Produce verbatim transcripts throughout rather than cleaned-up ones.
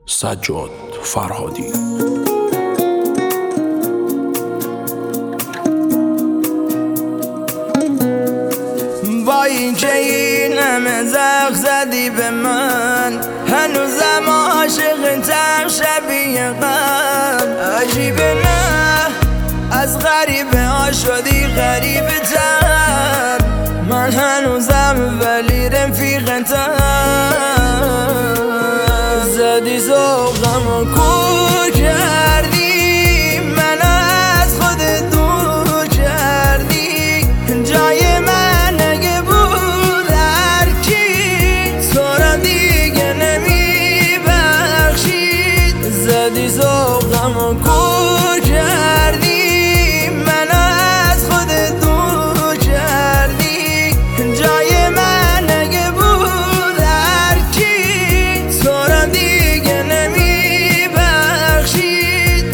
سجاد فرهادی. با این که این همه زخ زدی به من، هنوزم عاشق تر شبیه قبل. عجیبه نه از غریبه ها شدی غریبه تر، من هنوزم ولی رفیقه تر. زدی ذوقم و کور کردی، من از خودت دور کردی. جای من اگه بود هر کی، تو را دیگه نمیبخشید. زدی ذوقم و کور کردی، من از خودت دور کردی. جای من اگه بود هر کی، تو را دیگه نمیبخشید.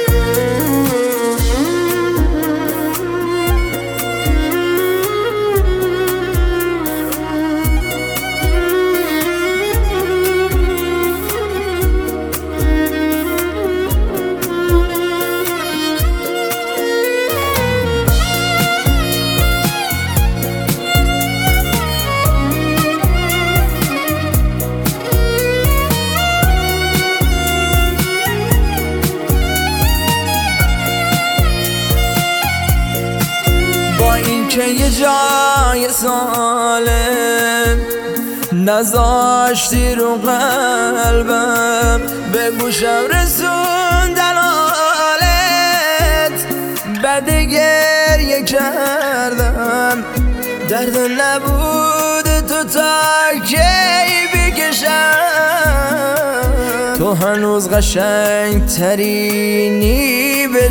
که یه جای سالم نذاشتی رو قلبم، به گوشم رسوندن حالت، بعد گریه کردم. درد نبود تو تا کی بکشم، تو هنوز قشنگ ترینی به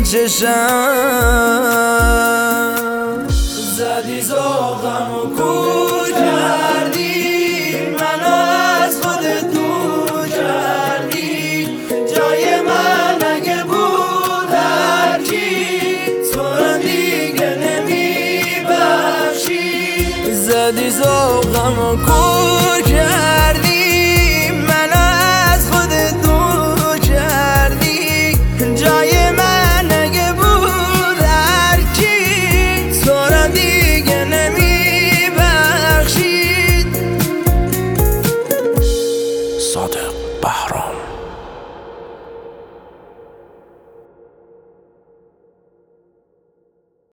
چشم. زدی ذوقم و کور کردی، من از خودت دور کردی. جای من اگه بود هر کی، تو را دیگه نمیبخشی. زدی ذوقم و کور